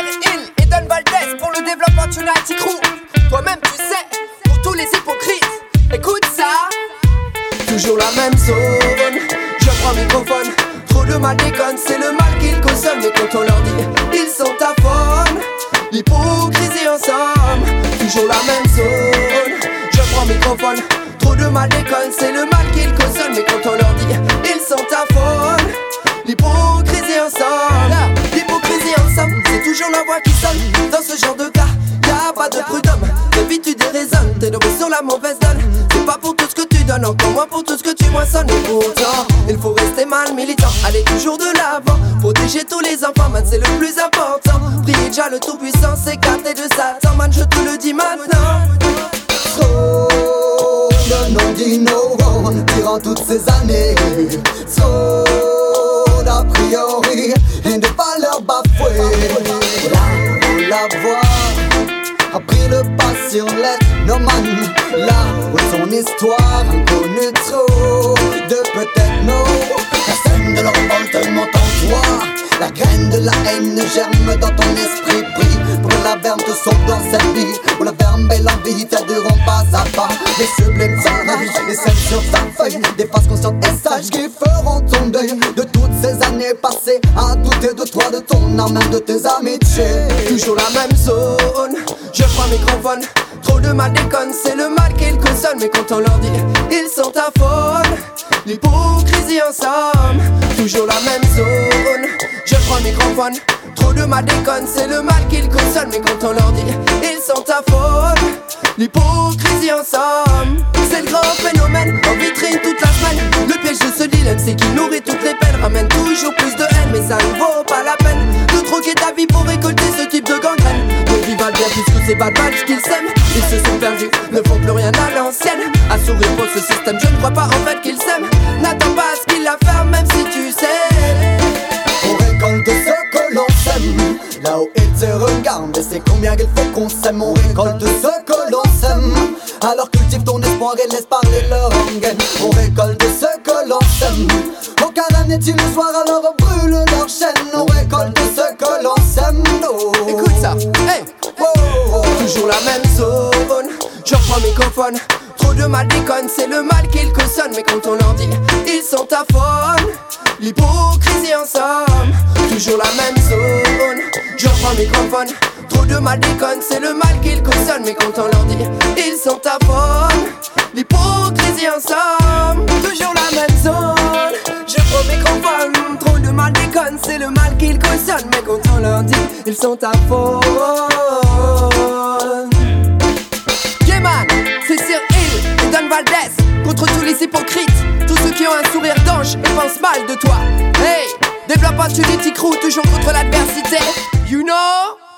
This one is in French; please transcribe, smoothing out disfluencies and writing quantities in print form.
Hill et Don Valdez pour le développement Tunati Crew. Toi-même tu sais, pour tous les hypocrites, écoute ça. Toujours la même zone, je prends microphone. Trop de mal déconne, c'est le mal qu'ils consomment. Mais quand on leur dit, ils sont à fond. L'hypocrisie en somme, toujours la même zone. Je prends microphone. Trop de mal déconne, c'est le mal qu'ils consomment. Mais quand on leur dit, ils sont à fond. L'hypocrisie en somme, l'hypocrisie en somme, c'est toujours la voix qui sonne. Dans ce genre de cas, y'a pas de prud'homme. Tes tu déraisonnes, t'es tombé sur la mauvaise donne. C'est pas pour tout ce que tu donnes, encore moins pour tout ce que tu moissonnes. Et pourtant, il faut rester mal militant, aller toujours de l'avant, protéger tous les enfants, man, c'est le plus important. Prier déjà le tout-puissant, s'écarter de Satan, man, je te le dis maintenant. Trop de non-dino durant toutes ces années. Trop d'a priori et de valeurs bafouées. Là où la voix a pris le pas sur l'ethnomane, là où son histoire inconnue trop de peut-être nos. La scène de leur révolte monte en toi, la graine de la haine germe dans ton esprit. Prie pour que la verme te sauve dans cette vie, où la verme et l'envie t'aideront pas à pas. Les sublimes arraches, les scènes sur ta feuille, des faces conscientes et sages qui feront ton deuil de toutes ces années passées à douter de toi, de ton âme, même de tes amitiés. Toujours la même zone, je prends microphone. Trop de mal déconne, c'est le mal qu'ils consomment. Mais quand on leur dit, ils sont à fond. L'hypocrisie en somme, toujours la même zone. Je prends microphone. Trop de mal déconne, c'est le mal qu'ils consomment. Mais quand on leur dit, ils sont à fond. L'hypocrisie en somme, c'est le grand phénomène en vitrine toute la semaine. Le piège de ce dilemme, c'est qu'il nourrit toutes les peines, ramène toujours plus de haine. Mais ça ne vaut pas la peine de troquer ta vie pour récolter ce type de gangrène. Nos vies valent bien plus que ces bad badges qu'ils s'aiment. Ils se sont perdus, ne font plus rien à l'ancienne. À sourire pour ce système, je ne crois pas en fait qu'ils s'aiment. N'attends pas à ce qu'ils la ferment, même si tu sais. On récolte ce que l'on sème, là où ils te regardent, et c'est combien qu'il faut qu'on s'aime. On récolte ce que l'on sème, alors cultive ton espoir et laisse parler leur rengaine. On récolte ce que l'on sème, aucun âme n'est illusoire, alors on brûle leur chaîne. On récolte ce que l'on sème, no. Écoute ça, hey, toujours la même zone, je reprends microphone. Trop de mal déconne, c'est le mal qu'ils consomment. Mais quand on leur dit, ils sont à fond. L'hypocrisie en somme, toujours la même zone, je reprends microphone. Trop de mal déconne, c'est le mal qu'ils consomment. Mais quand on leur dit, ils sont à fond. L'hypocrisie en somme, toujours la même zone, je prends microphone. Trop de mal déconne, c'est le mal qu'ils consomment. Mais quand on leur dit, ils sont à fond. Yeah man, c'est Sir Hill et Don Valdez contre tous les hypocrites, tous ceux qui ont un sourire d'ange et pensent mal de toi. Hey, développe un Tunati Crew toujours contre l'adversité. You know.